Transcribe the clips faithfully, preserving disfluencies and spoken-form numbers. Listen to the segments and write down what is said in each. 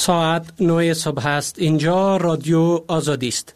ساعت نه صبح است. اینجا رادیو آزادی است.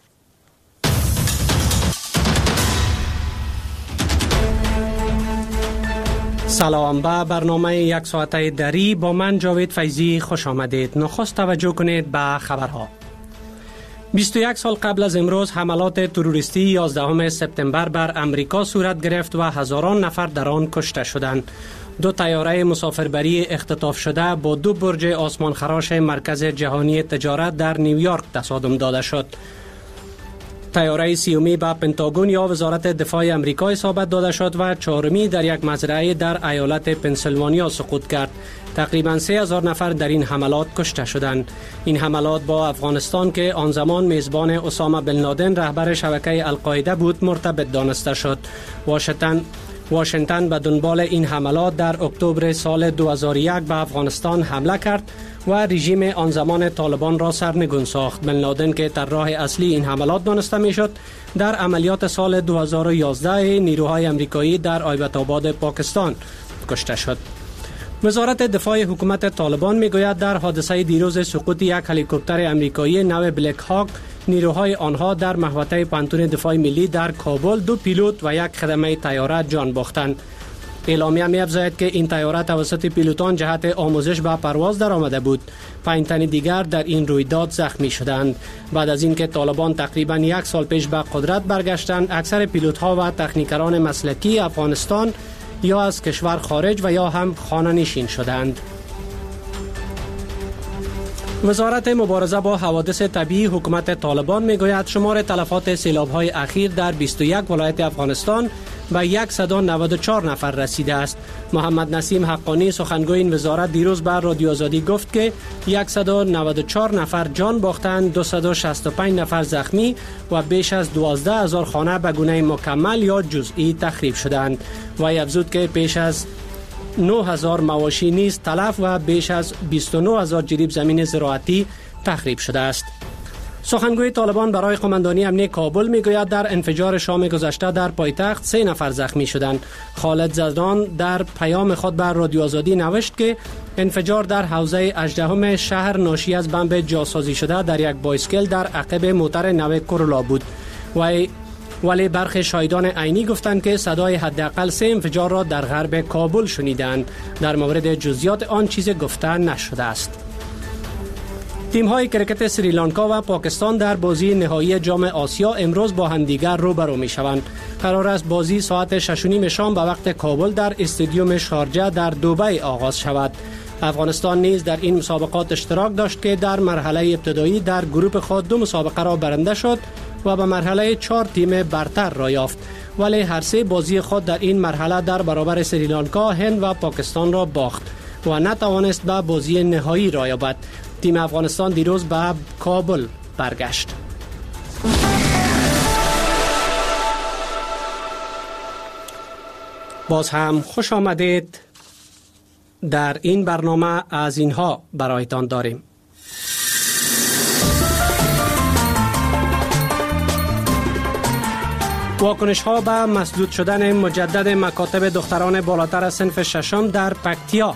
سلام، به برنامه یک ساعته دری با من جاوید فیضی خوش آمدید. نخست توجه کنید به خبرها. بیست و یک سال قبل از امروز حملات تروریستی یازدهم سپتامبر بر امریکا صورت گرفت و هزاران نفر در آن کشته شدند. دو طیاره مسافربری اختطاف شده با دو برج آسمانخراش مرکز جهانی تجارت در نیویورک تصادم داده شد. طیاره سیومی به پنتاگون یا وزارت دفاع امریکا اصابت داده شد و چهارمی در یک مزرعه در ایالت پنسیلوانیا سقوط کرد. تقریباً سه هزار نفر در این حملات کشته شدند. این حملات با افغانستان که آن زمان میزبان اسامه بن لادن رهبر شبکه القاعده بود مرتبط دانسته شد. واشنگتن واشنگتن به دنبال این حملات در اکتبر سال دو هزار و یک به افغانستان حمله کرد و رژیم آن زمان طالبان را سرنگون ساخت. بن لادن که طراح اصلی این حملات دانسته میشد، در عملیات سال دو هزار و یازده نیروهای امریکایی در آیبت آباد پاکستان کشته شد. وزارت دفاع حکومت طالبان میگوید در حادثه دیروز سقوط یک هلیکوپتر امریکایی نو بلک هاک نیروهای آنها در محوطه پانتون دفاع ملی در کابل دو پیلوت و یک خدمه طیاره جان باختند. اعلامیه می‌افزاید که این طیاره توسط پیلوتان جهت آموزش به پرواز درآمده بود. پنج تن دیگر در این رویداد زخمی شدند. بعد از اینکه طالبان تقریباً یک سال پیش به قدرت برگشتند، اکثر پیلوت‌ها و تکنیکران مسلکی افغانستان یا از کشور خارج و یا هم خانه نشین شدند. وزارت مبارزه با حوادث طبیعی حکومت طالبان میگوید شمار تلفات سیلاب‌های اخیر در بیست و یک ولایت افغانستان به صد و نود و چهار نفر رسیده است. محمد نسیم حقانی سخنگوی این وزارت دیروز بر رادیو آزادی گفت که صد و نود و چهار نفر جان باختند، دویست و شصت و پنج نفر زخمی و بیش از دوازده هزار خانه به گونه مکمل یا جزئی تخریب شدند. و افزود که بیش از نه هزار مواشی نیز تلف و بیش از بیست و نه هزار جریب زمین زراعتی تخریب شده است. سخنگوی طالبان برای قماندانی امنیه کابل میگوید در انفجار شام گذشته در پایتخت سه نفر زخمی شدند. خالد زدران در پیام خود بر رادیو آزادی نوشت که انفجار در حوزه هجدهم شهر ناشی از بمب جاسازی شده در یک بایسکل در عقب موتر نو کورولا بود. و ولی برخی شاهدان عینی گفتند که صدای حداقل سه انفجار را در غرب کابل شنیدند. در مورد جزئیات آن چیز گفته نشده است. تیم‌های کرکت سریلانکا و پاکستان در بازی نهایی جام آسیا امروز با همدیگر روبرو می‌شوند. قرار است بازی ساعت شش و نیم شام به وقت کابل در استادیوم شارجه در دبی آغاز شود. افغانستان نیز در این مسابقات اشتراک داشت که در مرحله ابتدایی در گروه خود دو مسابقه را برنده شد و به مرحله چهار تیم برتر را یافت. ولی هر سه بازی خود در این مرحله در برابر سریلانکا، هند و پاکستان را باخت و نتوانست به بازی نهایی را یابد. تیم افغانستان دیروز به کابل برگشت. باز هم خوش آمدید. در این برنامه از اینها برایتان داریم. واکنش ها به مسدود شدن مجدد مکاتب دختران بالاتر از صنف ششم در پکتیا.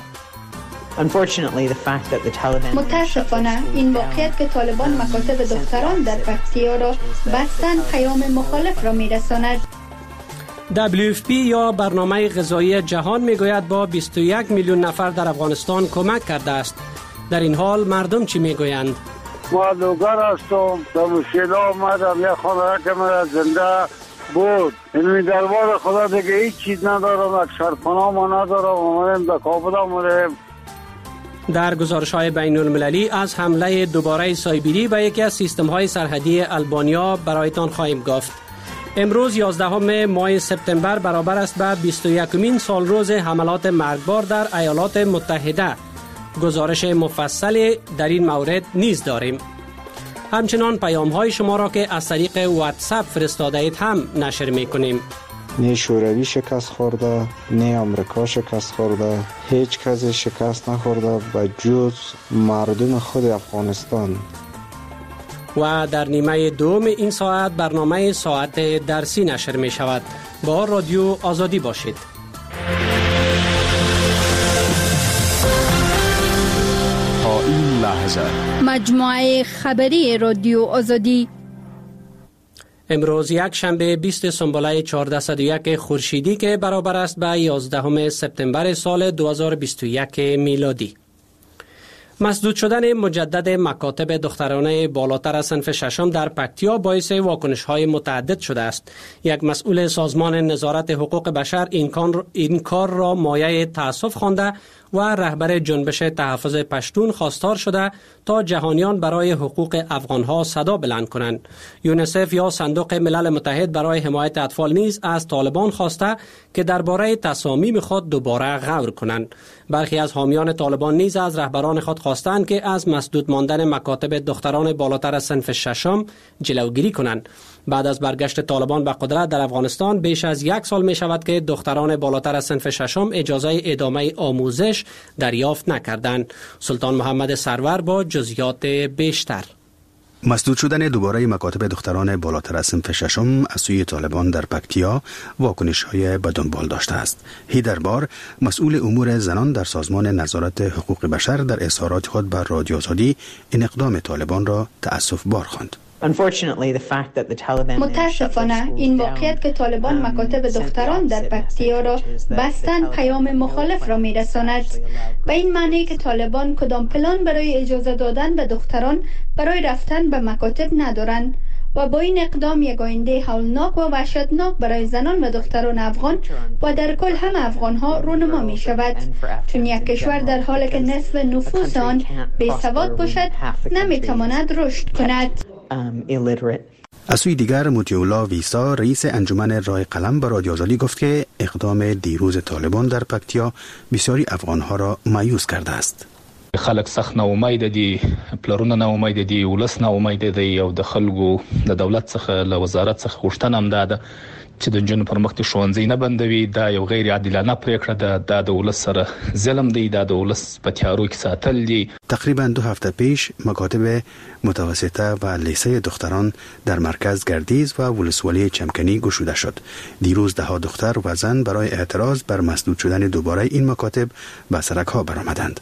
متاسفانه این واقعیت که طالبان مکاتب دختران در پکتیا را بستن پیام مخالف را میرساند. دبلیو اف پی یا برنامه غذایی جهان میگوید با بیست و یک میلیون نفر در افغانستان کمک کرده است. در این حال مردم چی میگویند؟ ما لوگر هستم، در مشکل آمدم، یک خانه که من زنده بود. این دربار خدا دیگه هیچ چیز ندارم، یک شرفانه ما ندارم، آمدیم در کابل آمدیم. در گزارش‌های بین‌المللی از حمله دوباره سایبری به یکی از سیستم‌های سرحدی البانیا برایتان خواهیم گفت. امروز یازدهم ماه سپتامبر برابر است به بیست و یکمین سال روز حملات مرگبار در ایالات متحده. گزارش مفصل در این مورد نیز داریم. همچنان پیام‌های شما را که از طریق واتساپ فرستاده اید هم نشر می‌کنیم. نه شوروی شکست خورده، نه آمریکا شکست خورده، هیچ کسی شکست نخورده و جز مردم خود افغانستان. و در نیمه دوم این ساعت برنامه ساعت درسی نشر می شود. با رادیو آزادی باشید. تا این لحظه هزار. مجموعه خبری رادیو آزادی. امروز یک شنبه بیست سنبله چهارصد و یک خورشیدی که برابر است به یازدهم سپتامبر سال دو هزار و بیست و یک میلادی. مسدود شدن مجدد مکاتب دخترانه بالاتر از صنف ششم در پکتیا باعث واکنش‌های متعدد شده است. یک مسئول سازمان نظارت حقوق بشر این کار را مایه تأسف خوانده و رهبر جنبش تحفظ پشتون خواستار شده تا جهانیان برای حقوق افغانها صدا بلند کنند. یونیسف یا صندوق ملل متحد برای حمایت اطفال نیز از طالبان خواسته که درباره تصامیم خود دوباره غور کنند. برخی از حامیان طالبان نیز از رهبران خود خواستند که از مسدود ماندن مکاتب دختران بالاتر از صنف ششم جلوگیری کنند. بعد از برگشت طالبان به قدرت در افغانستان بیش از یک سال می شود که دختران بالاتر از صنف ششم اجازه ادامه آموزش دریافت نکردند. سلطان محمد سرور با جزئیات بیشتر. مسدود شدن دوباره مکاتب دختران بالاتر از صنف ششم از سوی طالبان در پکتیا واکنش‌های به دنبال داشته است. هیدر بار، مسئول امور زنان در سازمان نظارت حقوق بشر، در اظهارات خود بر رادیو آزادی این اقدام طالبان را تأسف بار خواند. متاسفانه این واقعیت که طالبان مکاتب دختران در پکتیا را بستن پیام مخالف را میرساند. و این معنی که طالبان کدام پلان برای اجازه دادن به دختران برای رفتن به مکاتب ندارند و با این اقدام یک آینده هولناک و وحشتناک برای زنان و دختران افغان و در کل هم افغان ها رونما می شود، چون یک کشور در حالی که نصف نفوس آن بی‌سواد باشد نمی تواند رشد کند. از سوی دیگر موتیولا ویسا، رئیس انجمن رای قلم، به رادیو آزادی گفت که اقدام دیروز طالبان در پکتیا بسیاری افغانها را مایوس کرده است. خلک سخت نا امید دي، پلرونه نا امید دي، ولس نا امید دي او د خلکو د دولت څخه له وزارت څخه غوښتنه هم ده چې د جنونو پر مخ ته ښوونځي نه بندوي. دا یو غیر عادلانه پریکړه ده. دا د ولس سره ظلم دی. دا د ولس په تیارو کې ساتل دي. تقریبا دو هفته پیش مکاتب متوسطه و لیسه دختران در مرکز گردیز و ولسوالی چمکنی گشوده شد. دیروز ده ها دختر و زن برای اعتراض بر مسدود شدن دوباره این مکاتب به سرک‌ها برآمدند.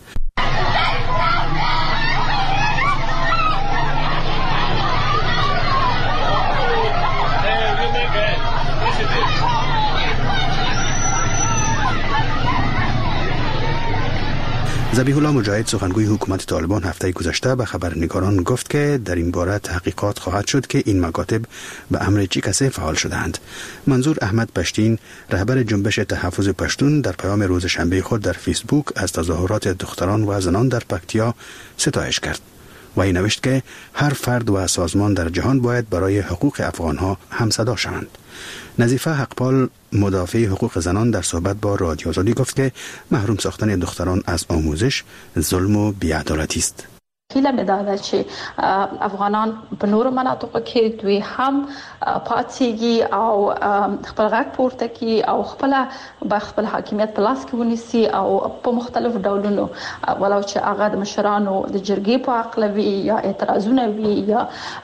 ذبیح الله مجاهد، سخنگوی حکومت طالبان، هفته گذشته به خبرنگاران گفت که در این باره تحقیقات خواهد شد که این مکاتب به امر چه کسی فعال شدند. منظور احمد پشتین، رهبر جنبش تحفظ پشتون، در پیام روز شنبه خود در فیسبوک از تظاهرات دختران و زنان در پکتیا ستایش کرد و این نوشت که هر فرد و سازمان در جهان باید برای حقوق افغانها همصدا شوند. نظیفه حقپال، مدافع حقوق زنان، در صحبت با رادیو آزادی گفت که محروم ساختن دختران از آموزش ظلم و بی‌عدالتی است. هیله مې دا ده چې افغانان په نورو مناطقو کې دوی هم پاتېږي او خپل غږ پورته کړي او خپل به خپل حاکمیت په لاس کې ونیسي او په مختلفو ډولونو، ولو چې هغه د مشرانو د جرګې په عقله وي یا اعتراضونه وي یا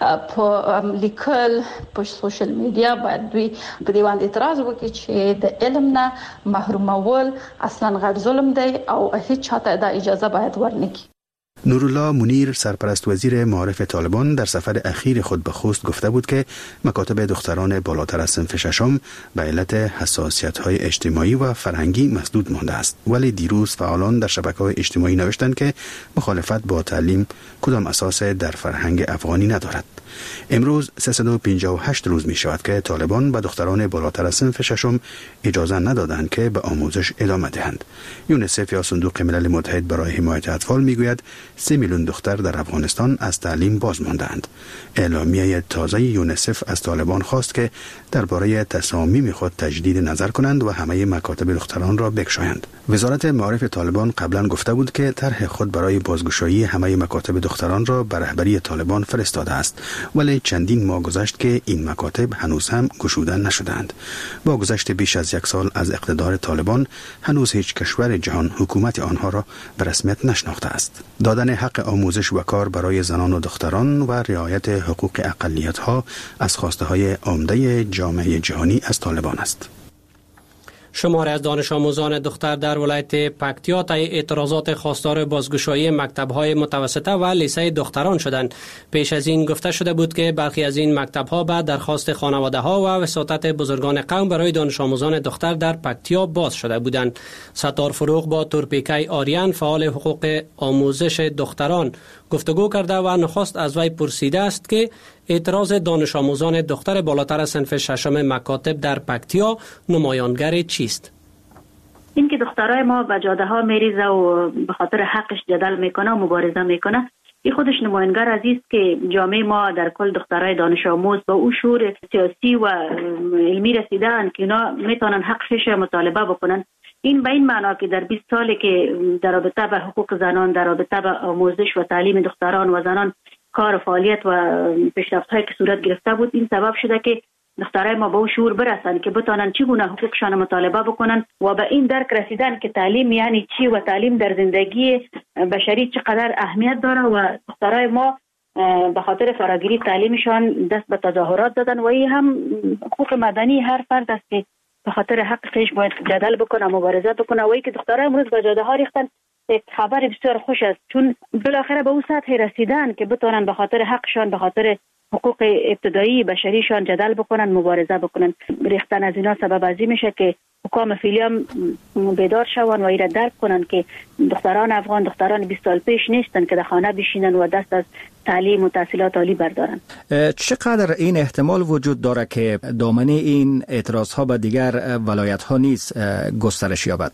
په لیکل په سوشل میډیا، باید دوی په دې باندې اعتراض وکړي چې د علم نه محرومول اصلا غیر ظلم دی او هیڅ چاته دا اجازه باید ورنکړي. نورالله منیر، سرپرست وزیر معارف طالبان، در سفر اخیر خود به خوست گفته بود که مکاتب دختران بالاتر از صنف ششم به علت حساسیت‌های اجتماعی و فرهنگی مسدود مانده است. ولی دیروز فعالان در شبکه‌های اجتماعی نوشتند که مخالفت با تعلیم کدام اساس در فرهنگ افغانی ندارد. امروز سیصد و پنجاه و هشت روز می شود که طالبان به دختران بالاتر از صنف ششم اجازه ندادند که به آموزش ادامه دهند. یونیسف یا صندوق ملل متحد برای حمایت اطفال می گوید سه میلیون دختر در افغانستان از تعلیم باز ماندند. اعلامیه تازه یونیسف از طالبان خواست که درباره تصامیم خود تجدید نظر کنند و همه مکاتب دختران را بگشایند. وزارت معارف طالبان قبلا گفته بود که طرح خود برای بازگشایی همه مکاتب دختران را به رهبری طالبان فرستاده است، ولی چندین ماه گذشت که این مکاتب هنوز هم گشوده نشدند. با گذشت بیش از یک سال از اقتدار طالبان، هنوز هیچ کشور جهان حکومت آنها را به رسمیت نشناخته است. دادن حق آموزش و کار برای زنان و دختران و رعایت حقوق اقلیت‌ها از خواسته های عمده جامعه جهانی از طالبان است. شماری از دانش آموزان دختر در ولایت پکتیا طی اعتراضات خواستار بازگشایی مکتب‌های متوسطه و لیسه دختران شدند. پیش از این گفته شده بود که برخی از این مکتب‌ها به درخواست خانواده‌ها و وساطت بزرگان قوم برای دانش آموزان دختر در پکتیا باز شده بودند. ستار فروغ با تورپیکای آریان فعال حقوق آموزش دختران گفتگو کرده و نخست از وی پرسیده است که اعتراض دانش آموزان دختر بالاتر از صنف ششم مکاتب در پکتیا نمایانگر چیست؟ این که دخترای ما به جاده ها میریزه و به خاطر حقش جدل میکنه و مبارزه میکنه، این خودش نمایانگر از است که جامعه ما در کل دخترای دانش آموز با او شعور سیاسی و علمی رسیدن که اینا میتونن حقش مطالبه بکنن. این به این معنا که در بیست سالی که در رابطه به حقوق زنان، در رابطه به آموزش و تعلیم دختران و زنان کار و فعالیت و پیشرفت‌هایی که صورت گرفته بود، این سبب شده که دخترای ما به او شعور برسن که بتونن چگونه حقوقشان مطالبه بکنن و به این درک رسیدن که تعلیم یعنی چی و تعلیم در زندگی بشری چقدر اهمیت داره. و دخترای ما به خاطر فراگیری تعلیمشان دست به تظاهرات دادن و این هم حقوق مدنی هر فرد است که به خاطر حقش باید جدل بکنه، مبارزه بکنه. و ای که دخترای امروز به جاده ها ریختن یک خبر بسیار خوش است، چون بالاخره به اون سطح رسیدن که بتونن به خاطر حقشان، به خاطر حقوق ابتدایی بشریشان جدل بکنن، مبارزه بکنن. ریختن از اینا سبب ازی میشه که حکام فعلی هم بیدار شون و ایره درک کنن که دختران افغان دختران بیست سال پیش نیستن که در خانه بشینن و دست از تعلیم و تحصیلات عالی بردارن. چقدر این احتمال وجود داره که دامنه این اعتراض ها به دیگر ولایت ها نیز گسترش یابد؟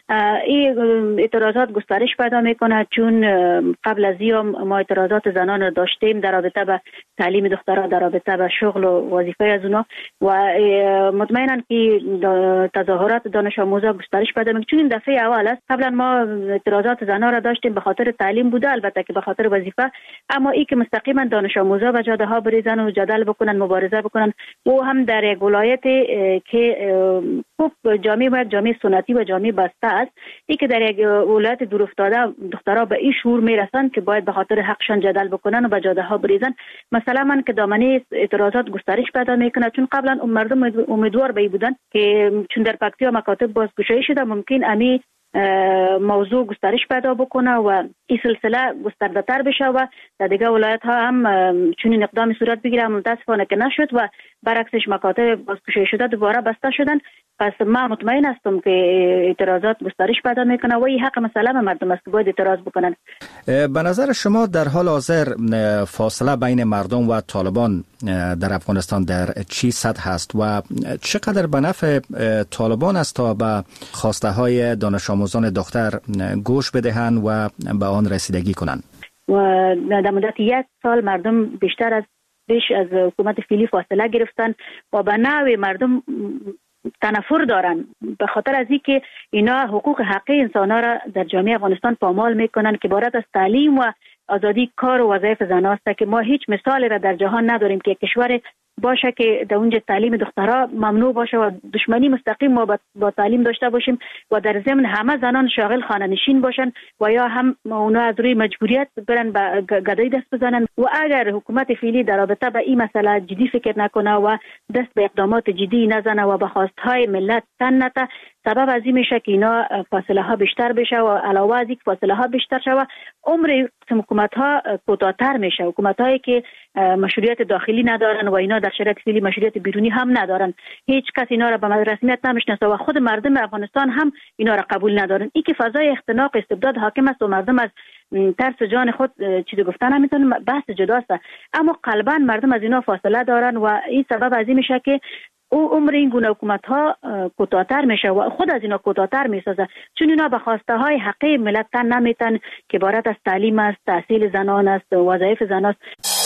این اعتراضات گسترش پیدا میکنه، چون قبل از این ما اعتراضات زنان رو داشتیم در رابطه به تعلیم دخترها، در رابطه به شغل و وظیفه از اونا و مطمئناً که تظاهرات دانش آموزا گسترش پیدا میکنه، چون این دفعه اول است. قبلا ما اعتراضات زنان رو داشتیم به خاطر تعلیم بوده، البته که به خاطر وظیفه، اما این که مستقیما دانش آموزا به جاده ها بریزن و جدل بکنن، مبارزه بکنن، و هم در یک ولایت که خوب جامعه باید جامعه سنتی و جامعه بسته است، این که در یک ولایت دور افتاده دخترها به این شعور میرسن که باید به خاطر حقشان جدل بکنن و به جاده ها بریزن. مثلا من که دامنه اعتراضات گسترش پیدا میکنه، چون قبلا مردم امیدوار به بودن که چون در پکتیا مکاتب بازگشایی شده ممکن امی موضوع گسترش پیدا بکنه و این سلسله گسترده تر بشه و در دیگه ولایت ها هم چون این اقدام صورت بگیره. متاسفانه که نشد و برعکسش مکاتب بازگشایی شده دوباره بسته شدن. پس من مطمئن هستم که اعتراضات گسترش پیدا میکنه و این حق مسلم مردم است که باید اعتراض بکنن. به نظر شما در حال حاضر فاصله بین مردم و طالبان در افغانستان در چی سطح هست و چقدر به نفع طالبان است تا به خواسته های دانش آموزان دختر گوش بدهند و به آن رسیدگی کنند؟ و در مدت یک سال مردم بیشتر از بیش از حکومت فعلی فاصله گرفتن و به نوع مردم تنفر دارن، به خاطر از اینکه اینا حقوق حقیقی انسان‌ها را در جامعه افغانستان پامال میکنن که عبارت از تعلیم و آزادی کار و وظایف زنان است که ما هیچ مثالی را در جهان نداریم که کشور باشه که در اونجا تعلیم دخترها ممنوع باشه و دشمنی مستقیم ما با تعلیم داشته باشیم و در ضمن همه زنان شاغل خانه نشین باشن و یا هم اونا از روی مجبوریت برن به گدایی دست بزنن. و اگر حکومت فعلی در رابطه با این مسئله جدی فکر نکنه و دست به اقدامات جدی نزنه و به خواستهای ملت تن نده، سبب از این میشه که اینا فاصله ها بیشتر بشه و علاوه از این فاصله ها بیشتر شه و عمر حکومت ها کوتاه‌تر میشه. حکومت هایی که مشروعیت داخلی ندارن و اینا در شرایط فعلی مشروعیت بیرونی هم ندارن، هیچ کس اینا را به رسمیت نمیشناسه و خود مردم افغانستان هم اینا را قبول ندارن. این که فضای اختناق استبداد حاکم است و مردم از ترس جان خود چیزی گفتن نمیتونن، بحث جداست، اما قلبا مردم از اینا فاصله دارن و این سبب از این میشه که او عمر این گونه حکومت ها کوتاه‌تر میشه و خود از اینا کوتاه‌تر میسازه، چون اینا به خواسته های حقیقی ملت تن نمیتن که عبارت از تعلیم است، تحصیل زنان است، وظایف زنان است.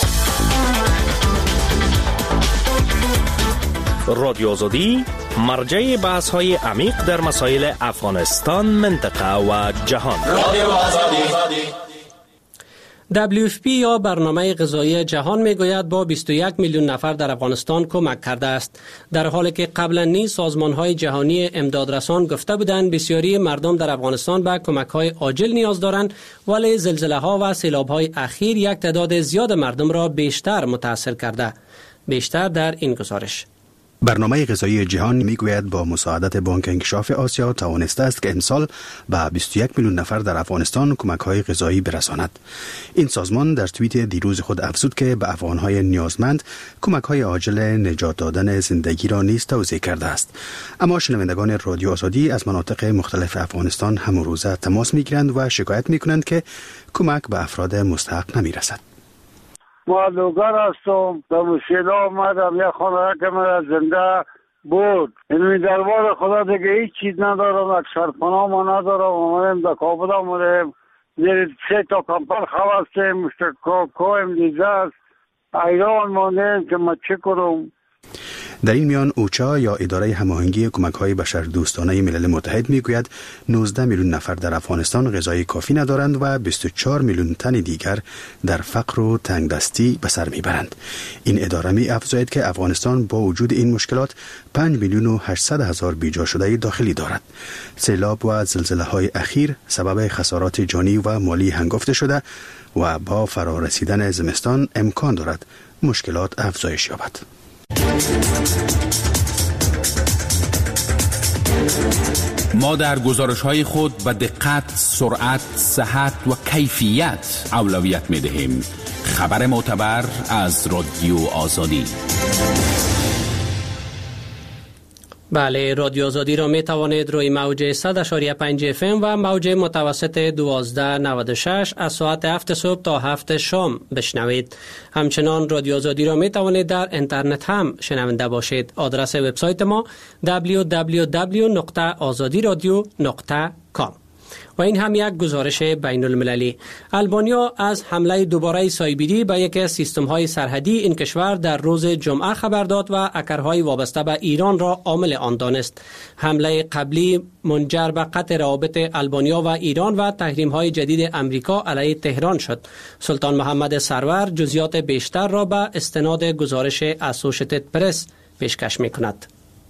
رادیو آزادی مرجع بحث های عمیق در مسائل افغانستان، منطقه و جهان. رادیو آزادی. دبلیو اف پی یا برنامه غذایی جهان میگوید با بیست و یک میلیون نفر در افغانستان کمک کرده است، در حالی که قبلا نیز سازمان‌های جهانی امدادرسان گفته بودند بسیاری مردم در افغانستان به کمک‌های عاجل نیاز دارند، ولی زلزله‌ها و سیلاب‌های اخیر یک تعداد زیاد مردم را بیشتر متاثر کرده. بیشتر در این گزارش. برنامه غذایی جهان میگوید با مساعدت بانک انکشاف آسیا توانسته است که امسال به بیست و یک میلیون نفر در افغانستان کمک‌های غذایی برساند. این سازمان در توییت دیروز خود افزود که به افغان‌های نیازمند کمک‌های عاجل نجات دادن زندگی را نیز توزیع کرده است. اما شنوندگان رادیو آزادی از مناطق مختلف افغانستان همون روزه تماس می‌گیرند و شکایت می‌کنند که کمک به افراد مستحق نمی‌رسد. ما لوگر هستم، در مشکل آمدم، یک خانه که من زنده بود. این دربار خدا دیگه هیچ چیز ندارم، یک سرپناه ما ندارم. آمدیم در کابل آمدیم، زیر سه تا کمپر خوستیم، مشتکایم دیزه است. ایران ماندیم که ما چه کنم. در این میان اوچا یا اداره هماهنگی کمک‌های بشردوستانه ملل متحد میگوید نوزده میلیون نفر در افغانستان غذای کافی ندارند و بیست و چهار میلیون تن دیگر در فقر و تنگدستی به سر میبرند. این اداره می افزاید که افغانستان با وجود این مشکلات پنج میلیون و هشتصد هزار بیجا شده داخلی دارد. سیلاب و زلزله‌های اخیر سبب خسارات جانی و مالی هنگفته شده و با فرارسیدن زمستان امکان دارد مشکلات افزایش یابد. ما در گزارش‌های خود به دقت، سرعت، صحت و کیفیت اولویت می‌دهیم. خبر معتبر از رادیو آزادی. بله، رادیو آزادی را می توانید روی موج صد اشاری پنج اف ام و موج متوسط دوازده نود و شش از ساعت هفت صبح تا هفت شام بشنوید. همچنان رادیو آزادی را می توانید در اینترنت هم شنونده باشید. آدرس وبسایت ما دبلیو دبلیو دبلیو نقطه آزادی رادیو نقطه کام. و این هم یک گزارش بین المللی. البانیا از حمله دوباره سایبری به یکی از سیستم‌های سرحدی این کشور در روز جمعه خبر داد و اکرهای وابسته به ایران را عامل آن دانست. حمله قبلی منجر به قطع روابط البانیا و ایران و تحریم‌های جدید امریکا علیه تهران شد. سلطان محمد سرور جزئیات بیشتر را به استناد گزارش اسوشیتد پرس پیشکش می‌کند.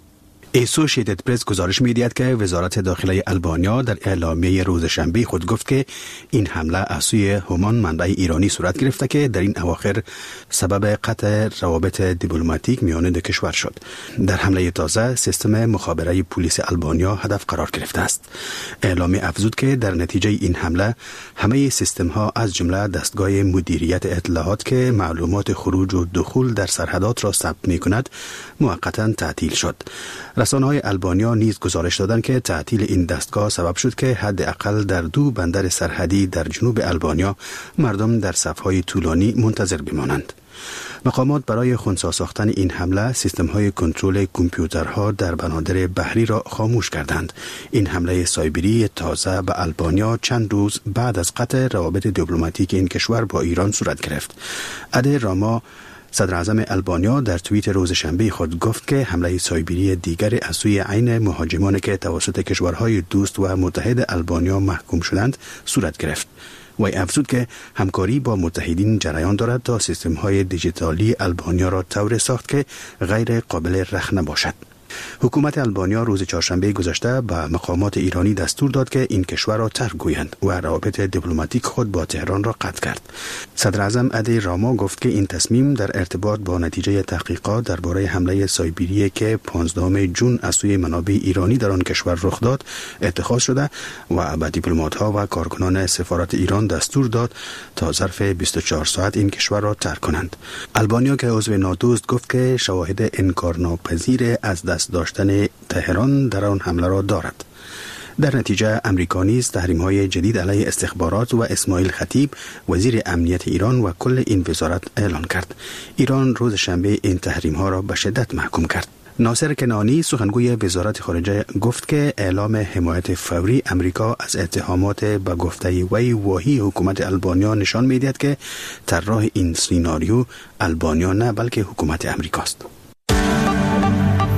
اسوشیتد پرس گزارش می‌دهد که وزارت داخلی البانیا در اعلامیه روز شنبه خود گفت که این حمله از سوی همان منبع ایرانی صورت گرفته که در این اواخر سبب قطع روابط دیپلماتیک میان دو کشور شد. در حمله تازه سیستم مخابره پلیس البانیا هدف قرار گرفته است. اعلامیه افزود که در نتیجه این حمله همه سیستم‌ها از جمله دستگاه مدیریت اطلاعات که معلومات خروج و دخول در سرحدات را ثبت می‌کند موقتاً تعطیل شد. رسانه‌های البانیا نیز گزارش دادند که تعطیل این دستگاه سبب شد که حداقل در دو بندر سرحدی در جنوب البانیا مردم در صف‌های طولانی منتظر بمانند. مقامات برای خنثی ساختن این حمله سیستم‌های کنترل کامپیوترها در بنادر بحری را خاموش کردند. این حمله سایبری تازه به البانیا چند روز بعد از قطع روابط دیپلماتیک این کشور با ایران صورت گرفت. ادی راما صدر اعظم البانیا در توییت روز شنبه خود گفت که حمله سایبری دیگر از سوی عین مهاجمان که توسط کشورهای دوست و متحد البانیا محکوم شدند صورت گرفت. و افزود که همکاری با متحدین جریان دارد تا سیستم‌های دیجیتالی البانیا را طور ساخت که غیر قابل رخنه باشد. حکومت البانیا روز چهارشنبه گذشته به مقامات ایرانی دستور داد که این کشور را ترک گویند و روابط دیپلماتیک خود با تهران را قطع کرد. صدر اعظم ادی راما گفت که این تصمیم در ارتباط با نتیجه تحقیقات درباره حمله سایبری که پانزدهم ژوئن از سوی منابع ایرانی در آن کشور رخ داد اتخاذ شده و به دیپلمات‌ها و کارکنان سفارت ایران دستور داد تا ظرف بیست و چهار ساعت این کشور را ترک کنند. البانیا که عضو ناتو است گفت که شواهد انکارناپذیر از دست داشتن تهران در آن حمله را دارد. در نتیجه امریکا نیز تحریم‌های جدید علیه استخبارات و اسماعیل خطیب وزیر امنیت ایران و کل این وزارت اعلان کرد. ایران روز شنبه این تحریم‌ها را به شدت محکوم کرد. ناصر کنعانی سخنگوی وزارت خارجه گفت که اعلام حمایت فوری امریکا از اتهامات به گفته وی واهی حکومت البانیا نشان می‌دهد که طراح این سیناریو البانیا نه بلکه حکومت امریکاست.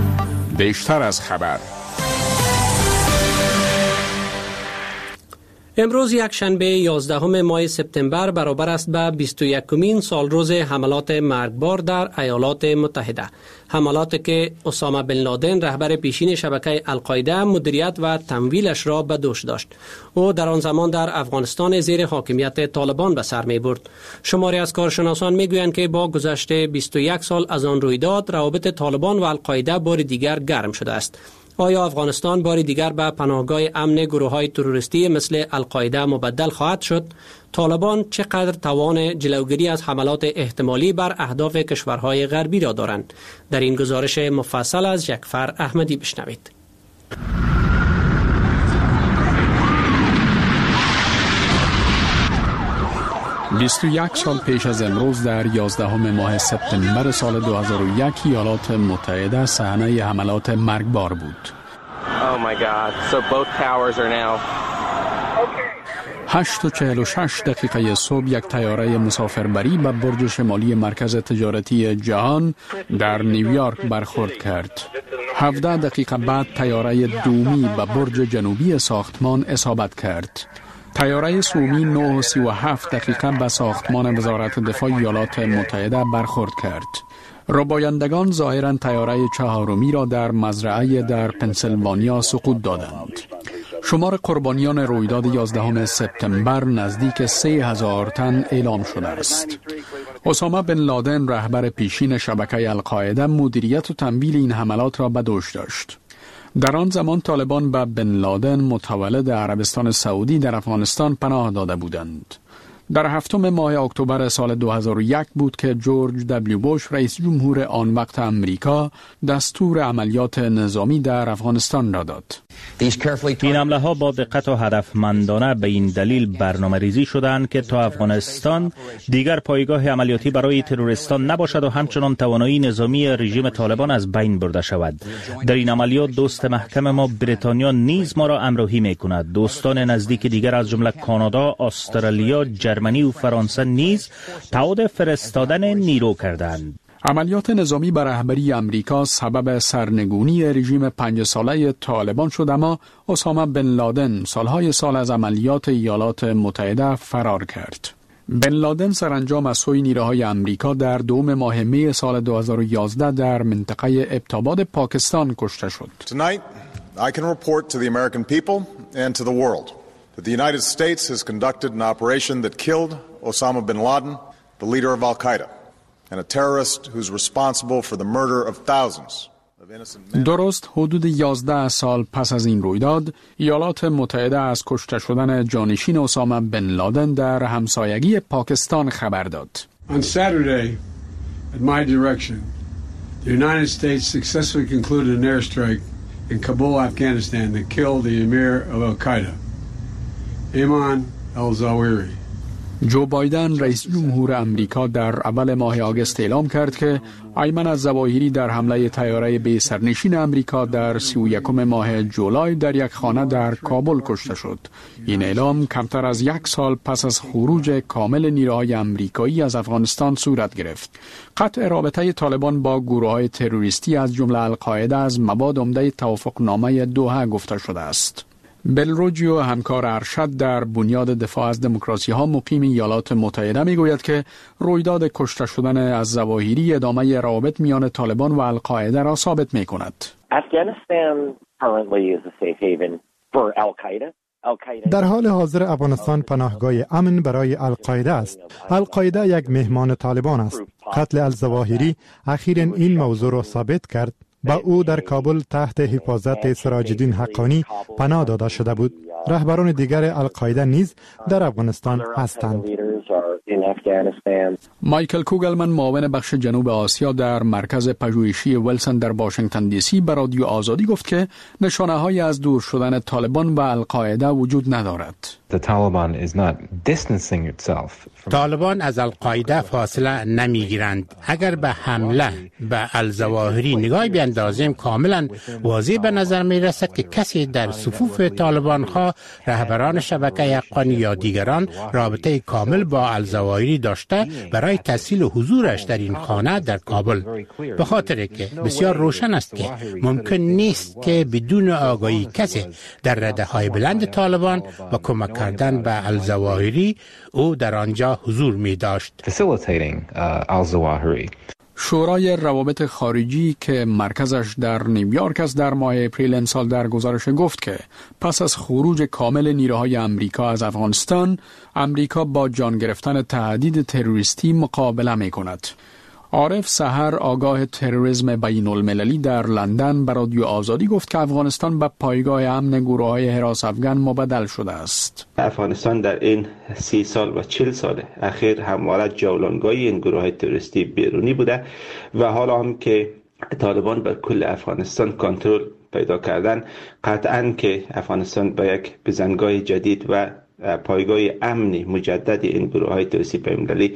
بیشتر از خبر. امروز یک شنبه یازدهم ماه سپتامبر برابر است به بیست و یکمین سالروز حملات مرگبار در ایالات متحده. حملاتی که اسامه بن لادن رهبر پیشین شبکه القاعده مدیریت و تمویلش را به دوش داشت. او در آن زمان در افغانستان زیر حاکمیت طالبان به سر می برد. شماری از کارشناسان می گویند که با گذشت بیست و یک سال از آن رویداد روابط طالبان و القاعده بار دیگر گرم شده است. آیا افغانستان بار دیگر به پناهگاه امن گروه‌های تروریستی مثل القاعده مبدل خواهد شد؟ طالبان چقدر توان جلوگیری از حملات احتمالی بر اهداف کشورهای غربی را دارند؟ در این گزارش مفصل از جعفر احمدی بشنوید. بیست و یک سال پیش از امروز در یازدهم ماه سپتامبر سال دو هزار و یک ایالات متحده صحنه حملات مرگبار بود. Oh my God. So both towers are now. هشت و چهل و شش دقیقه صبح یک طیاره مسافربری به برج شمالی مرکز تجارتی جهان در نیویورک برخورد کرد. هفده دقیقه بعد طیاره دومی به برج جنوبی ساختمان اصابت کرد. طیاره سومی نه و سی و هفت دقیقه به ساختمان وزارت دفاع ایالات متحده برخورد کرد. ربایندگان ظاهراً طیاره چهارمی را در مزرعه در پنسیلوانیا سقوط دادند. شمار قربانیان رویداد یازدهم سپتامبر نزدیک سه هزار تن اعلام شده است. اسامه بن لادن رهبر پیشین شبکه القاعده مدیریت و تمویل این حملات را به دوش داشت. در آن زمان طالبان به بن لادن متولد عربستان سعودی در افغانستان پناه داده بودند. در هفتم ماه اکتبر سال دو هزار و یک بود که جورج دبلیو بوش رئیس جمهور آن وقت امریکا دستور عملیات نظامی در افغانستان را داد. این حمله ها با دقت و هدفمندانه به این دلیل برنامه ریزی شدند که تا افغانستان دیگر پایگاه عملیاتی برای تروریستان نباشد و همچنان توانایی نظامی رژیم طالبان از بین برده شود. در این عملیات دوست محکم ما بریتانیا نیز ما را همراهی می کند. دوستان نزدیک دیگر از جمله کانادا، استرالیا، جرمنی و فرانسه نیز تعهد فرستادن نیرو کردند. عملیات نظامی بر رهبری امریکا سبب سرنگونی رژیم پنج ساله طالبان شد، اما اسامه بن لادن سالهای سال از عملیات ایالات متحده فرار کرد. بن لادن سرانجام از سوی نیروهای امریکا در دوم ماه می سال دو هزار و یازده در منطقه ابتاباد پاکستان کشته شد. Tonight, I can report to the American people and to the world that the United States has conducted an operation that killed Osama bin Laden, the leader of Al-Qaeda, and a terrorist who's responsible for the murder of thousands of innocent men. درست حدود یازده سال پس از این رویداد، ایالات متحده از کشته شدن جانشین اسامه بن لادن در همسایگی پاکستان خبر داد. On Saturday, at my direction, the United States successfully concluded an airstrike in Kabul, Afghanistan that killed the emir of Al-Qaeda, Ayman al-Zawahiri. جو بایدن رئیس جمهور امریکا در اول ماه آگوست اعلام کرد که ایمن الظواهری در حمله طیاره به سرنشین امریکا در سی و یکم ماه جولای در یک خانه در کابل کشته شد. این اعلام کمتر از یک سال پس از خروج کامل نیروهای امریکایی از افغانستان صورت گرفت. قطع رابطه طالبان با گروه‌های تروریستی از جمله القاعده از مباد عمده توافقنامه دوحه گفته شده است. بلروجیو همکار ارشد در بنیاد دفاع از دموکراسی ها مقیم ایالات متحده می گوید که رویداد کشته شدن از ظواهری ادامه روابط میان طالبان و القاعده را ثابت می کند. در حال حاضر افغانستان پناهگاه امن برای القاعده است. القاعده یک مهمان طالبان است. قتل الظواهری اخیراً این موضوع را ثابت کرد. با او در کابل تحت حفاظت سراج الدین حقانی پناه داده شده بود. رهبران دیگر القاعده نیز در افغانستان هستند. مایکل کوگلمن معاون بخش جنوب آسیا در مرکز پژوهشی ویلسون در واشنگتن دی سی به رادیو آزادی گفت که نشانه های از دور شدن طالبان و القاعده وجود ندارد. The Taliban is not distancing itself طالبان از القاعده فاصله نمیگیرند. اگر به حمله به الظواهری نگاه بیندازیم کاملا واضح به نظر می رسد که کسی در صفوف طالبان ها رهبران شبکه حقانی یا دیگران رابطه کامل با الظواهری داشته برای تسهیل حضورش در این خانه در کابل، به خاطر که بسیار روشن است که ممکن نیست که بدون آگاهی کسی در رده های بلند طالبان و کمک کردن به الظواهری او در آنجا حضور می داشت. شورای روابط خارجی که مرکزش در نیویورک است در ماه اپریل این سال در گزارش گفت که پس از خروج کامل نیروهای امریکا از افغانستان، امریکا با جان گرفتن تهدید تروریستی مقابله می کند. عارف سحر آگاه تروریسم بین المللی در لندن به رادیو آزادی گفت که افغانستان به پایگاه امن گروه‌های حراس افغان مبدل شده است. افغانستان در این سی سال و چل سال اخیر همواره جولانگاهی این گروه‌های تروریستی بیرونی بوده و حالا هم که طالبان بر کل افغانستان کنترل پیدا کردن، قطعاً که افغانستان به یک بزنگاه جدید و پایگاه امنی مجدد این گروه‌های تروریستی بین‌المللی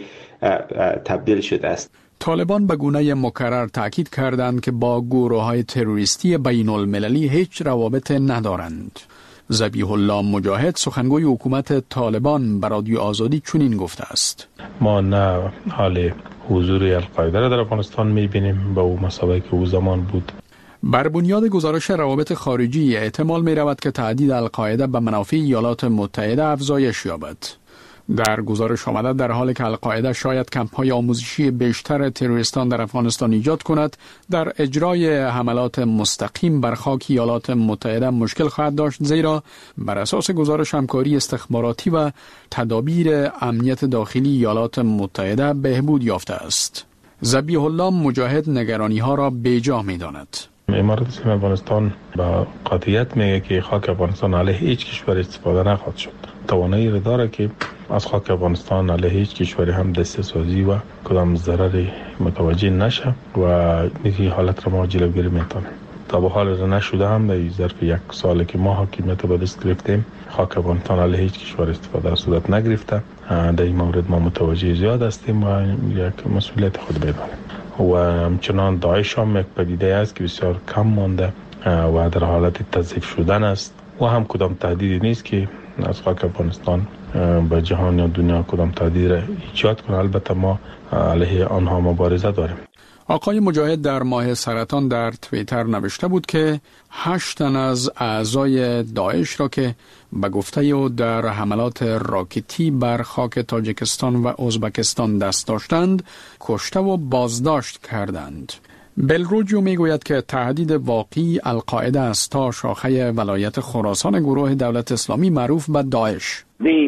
تبدیل شده است. طالبان به گونه مکرر تاکید کردند که با گروه‌های تروریستی بین المللی هیچ روابط ندارند. ذبیح الله مجاهد سخنگوی حکومت طالبان به رادیو آزادی چنین گفته است: ما نه حال حضور القاعده را در افغانستان می‌بینیم به اون مسابقه که او زمان بود. بر بنیاد گزارش روابط خارجی احتمال می رود که تهدید القاعده به منافع ایالات متحده افزایش یابد. در گزارش آمده در حالی که القاعده شاید کمپ‌های آموزشی بیشتر تروریستان در افغانستان ایجاد کند، در اجرای حملات مستقیم بر خاک ایالات متحده مشکل خواهد داشت، زیرا بر اساس گزارش همکاری استخباراتی و تدابیر امنیت داخلی ایالات متحده بهبود یافته است. ذبیح الله مجاهد نگرانی ها را بیجا می داند. امارات اسلامی افغانستان با قاطعیت میگه که خاک افغانستان علیه هیچ کشور استفاده نخواهد شد. توانایی را داره که از خاک افغانستان علیه هیچ کشوری هم دسته سازی و کدام ضرری متوجه نشه و این حالت را ما جلوگیری میتونیم. تا به حال را نشده هم در ظرف یک سالی که ما حاکمیت به دست گرفتیم، خاک افغانستان علیه هیچ کشور استفاده صورت نگرفته. در این مورد ما متوجه زیاد هستیم و یک مسئولیت خود بدانیم. و همچنان داعش هم یک پدیده است که بسیار کم مانده و در حالت تضعیف شدن است و هم کدام تهدیدی نیست که از خاک افغانستان به جهان یا دنیا کدام تهدید را ایجاد کنه. البته ما علیه آنها مبارزه داریم. آقای مجاهد در ماه سرطان در توییتر نوشته بود که هشت تن از اعضای داعش را که به گفته او در حملات راکتی بر خاک تاجیکستان و ازبکستان دست داشتند کشته و بازداشت کردند. بلروجیو می گوید که تهدید واقعی القاعده است تا شاخه ولایت خراسان گروه دولت اسلامی معروف به داعش.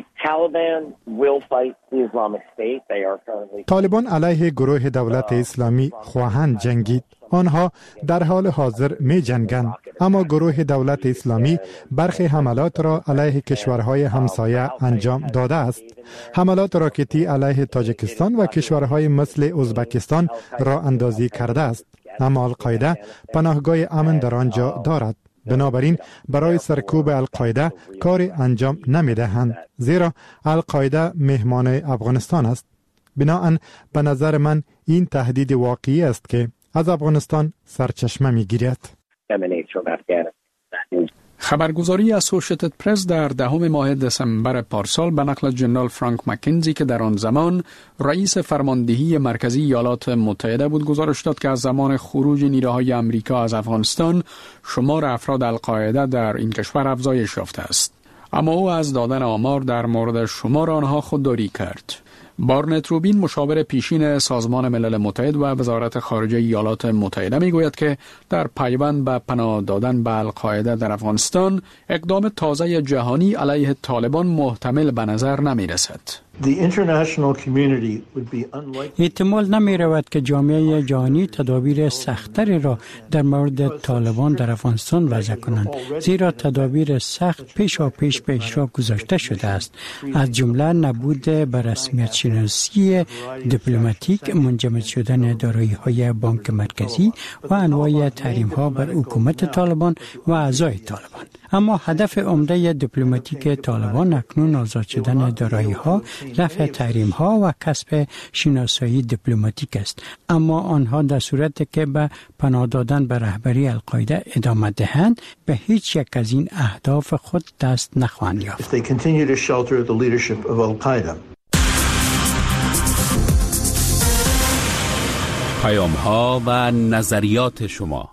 طالبان علیه گروه دولت اسلامی خواهند جنگید. آنها در حال حاضر می جنگند، اما گروه دولت اسلامی برخی حملات را علیه کشورهای همسایه انجام داده است. حملات راکتی علیه تاجیکستان و کشورهای مثل ازبکستان را اندازی کرده است، اما القاعده پناهگاه امن در آنجا دارد. بنابراین برای سرکوب القاعده کار انجام نمی دهند، زیرا القاعده مهمان افغانستان است. بناهن به نظر من این تهدید واقعی است که از افغانستان سرچشمه می گیرد. خبرگزاری اسوشیتد پرس در دهم ماه دسامبر پارسال به نقل جنرال فرانک مکنزی که در آن زمان رئیس فرماندهی مرکزی ایالات متحده بود گزارش داد که از زمان خروج نیروهای امریکا از افغانستان شمار افراد القاعده در این کشور افزایش یافته است. اما او از دادن آمار در مورد شمار آنها خودداری کرد. بارنت روبین مشاور پیشین سازمان ملل متحد و وزارت خارجه ایالات متحده میگوید که در پیوند به پناه دادن به القاعده در افغانستان اقدام تازه جهانی علیه طالبان محتمل به نظر نمی رسد. احتمال نمی رود که جامعه جهانی تدابیر سخت‌تری را در مورد طالبان در افغانستان وضع کنند، زیرا تدابیر سخت پیشا پیش به اجرا گذاشته شده است، از جمله نبود به رسمیت شناسی دیپلماتیک، منجمد شدن دارایی‌های بانک مرکزی و انواع تحریم‌ها بر حکومت طالبان و اعضای طالبان. اما هدف عمده دیپلماتیک طالبان اکنون آزاد شدن دارایی ها، رفع تحریم ها و کسب شناسایی دیپلماتیک است. اما آنها در صورتی که به پناه دادن به رهبری القاعده ادامه دهند به هیچ یک از این اهداف خود دست نخواهند یافت. پیام ها و نظریات شما.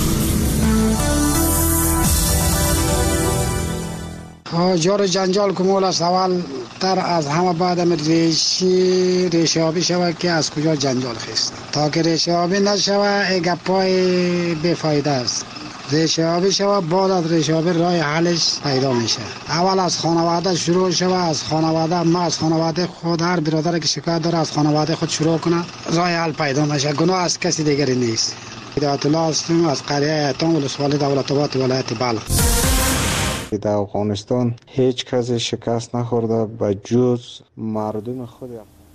جار جنجال کمول است. اول تر از همه بعد ریشی ریشابی شود که از کجا جنجال خیست. تا که ریشابی نشود اگه پای بفایده است. ریشابی شود، بعد از ریشابی رای حلش پیدا میشه. اول از خانواده شروع شود، از خانواده ما از خانواده خود، هر برادر که شکایت داره از خانواده خود شروع کنه، رای حل پیدا میشه. گناه از کسی دیگری نیست. هدایت الله هستم از قریه ایتام ولسوالی دولت آباد ولایت بلخ. در افغانستان هیچ کسی شکست نخورده به جز مردم خود.